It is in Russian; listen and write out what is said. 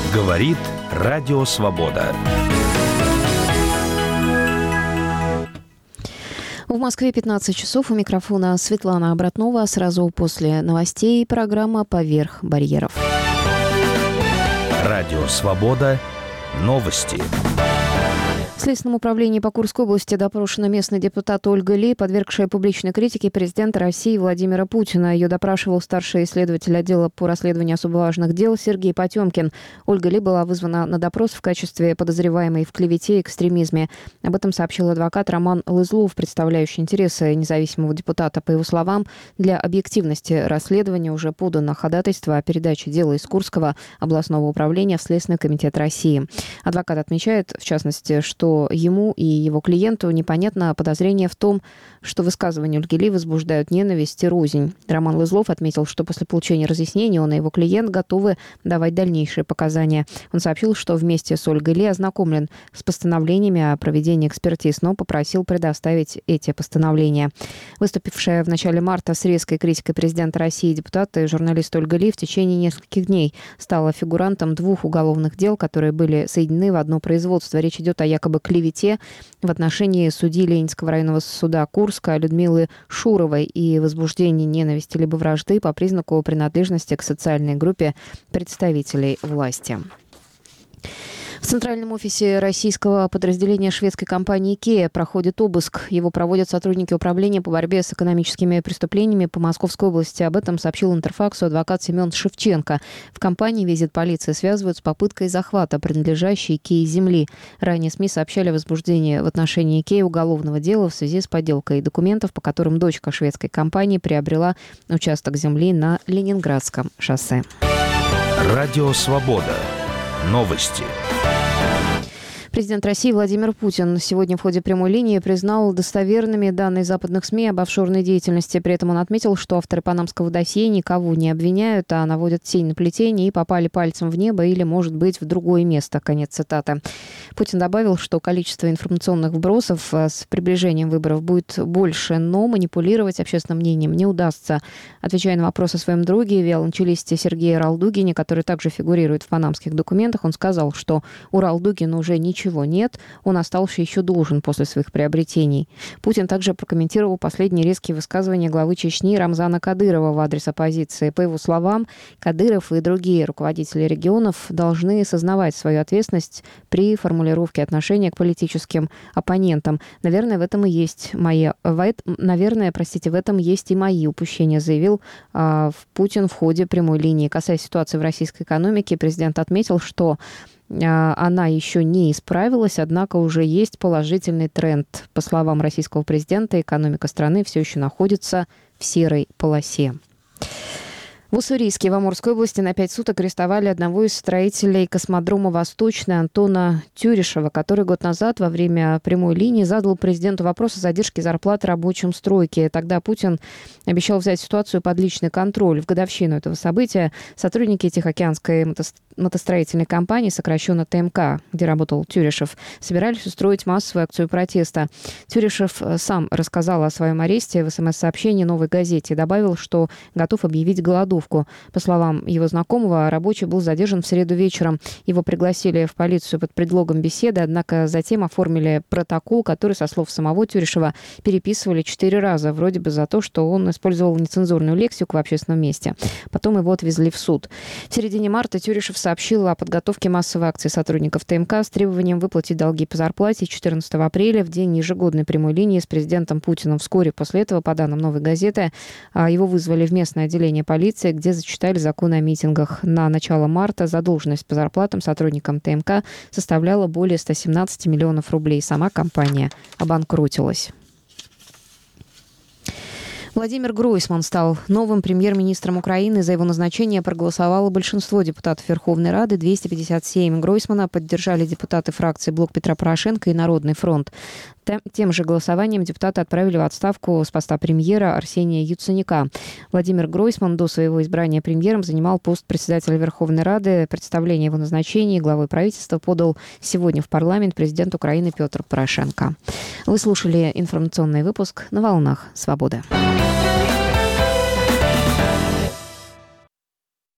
Говорит Радио Свобода. В Москве 15 часов. У микрофона Светлана Обратнова. Сразу после новостей программа «Поверх барьеров». Радио Свобода. Новости. В Следственном управлении по Курской области допрошена местный депутат Ольга Ли, подвергшая публичной критике президента России Владимира Путина. Ее допрашивал старший следователь отдела по расследованию особо важных дел Сергей Потемкин. Ольга Ли была вызвана на допрос в качестве подозреваемой в клевете и экстремизме. Об этом сообщил адвокат Роман Лызлов, представляющий интересы независимого депутата. По его словам, для объективности расследования уже подано ходатайство о передаче дела из Курского областного управления в Следственный комитет России. Адвокат отмечает, в частности, что ему и его клиенту непонятно подозрение в том, что высказывания Ольги Ли возбуждают ненависть и рознь. Роман Лызлов отметил, что после получения разъяснений он и его клиент готовы давать дальнейшие показания. Он сообщил, что вместе с Ольгой Ли ознакомлен с постановлениями о проведении экспертиз, но попросил предоставить эти постановления. Выступившая в начале марта с резкой критикой президента России депутат и журналист Ольга Ли в течение нескольких дней стала фигурантом 2 уголовных дел, которые были соединены в одно производство. Речь идет о якобы клевете в отношении судьи Ленинского районного суда Курска Людмилы Шуровой и возбуждении ненависти либо вражды по признаку принадлежности к социальной группе представителей власти. В центральном офисе российского подразделения шведской компании IKEA проходит обыск. Его проводят сотрудники управления по борьбе с экономическими преступлениями по Московской области. Об этом сообщил Интерфаксу адвокат Семен Шевченко. В компании визит полиции связывают с попыткой захвата принадлежащей IKEA земли. Ранее СМИ сообщали о возбуждении в отношении IKEA уголовного дела в связи с подделкой документов, по которым дочка шведской компании приобрела участок земли на Ленинградском шоссе. Радио Свобода. Новости. Президент России Владимир Путин сегодня в ходе прямой линии признал достоверными данные западных СМИ об офшорной деятельности. При этом он отметил, что авторы панамского досье никого не обвиняют, а наводят тень на плетение и попали пальцем в небо или, может быть, в другое место. Конец цитаты. Путин добавил, что количество информационных вбросов с приближением выборов будет больше, но манипулировать общественным мнением не удастся. Отвечая на вопрос о своем друге, виолончелисте Сергее Ралдугине, который также фигурирует в панамских документах, он сказал, что у Ралдугина уже ничего нет, он остался еще должен после своих приобретений. Путин также прокомментировал последние резкие высказывания главы Чечни Рамзана Кадырова в адрес оппозиции. По его словам, Кадыров и другие руководители регионов должны сознавать свою ответственность при формулировке отношения к политическим оппонентам. В этом есть и мои упущения, заявил Путин в ходе прямой линии. Касаясь ситуации в российской экономике, президент отметил, что она еще не исправилась, однако уже есть положительный тренд. По словам российского президента, экономика страны все еще находится в серой полосе. В Уссурийске в Амурской области на 5 суток арестовали одного из строителей космодрома «Восточный» Антона Тюрешева, который год назад во время прямой линии задал президенту вопрос о задержке зарплаты рабочим стройки. Тогда Путин обещал взять ситуацию под личный контроль. В годовщину этого события сотрудники Тихоокеанской мотостроительной компании, сокращенно ТМК, где работал Тюрешев, собирались устроить массовую акцию протеста. Тюрешев сам рассказал о своем аресте в СМС-сообщении «Новой газете» и добавил, что готов объявить голодовку. По словам его знакомого, рабочий был задержан в среду вечером. Его пригласили в полицию под предлогом беседы, однако затем оформили протокол, который, со слов самого Тюрешева, переписывали 4 раза, вроде бы за то, что он использовал нецензурную лексику в общественном месте. Потом его отвезли в суд. В середине марта Тюрешев сообщил о подготовке массовой акции сотрудников ТМК с требованием выплатить долги по зарплате. 14 апреля, в день ежегодной прямой линии с президентом Путиным. Вскоре после этого, по данным «Новой газеты», его вызвали в местное отделение полиции, где зачитали законы о митингах. На начало марта задолженность по зарплатам сотрудникам ТМК составляла более 117 миллионов рублей. Сама компания обанкротилась. Владимир Гройсман стал новым премьер-министром Украины. За его назначение проголосовало большинство депутатов Верховной Рады, 257. Гройсмана поддержали депутаты фракции «Блок Петра Порошенко» и «Народный фронт». Тем же голосованием депутаты отправили в отставку с поста премьера Арсения Яценюка. Владимир Гройсман до своего избрания премьером занимал пост председателя Верховной Рады. Представление его назначения главой правительства подал сегодня в парламент президент Украины Петр Порошенко. Вы слушали информационный выпуск на волнах «Свободы».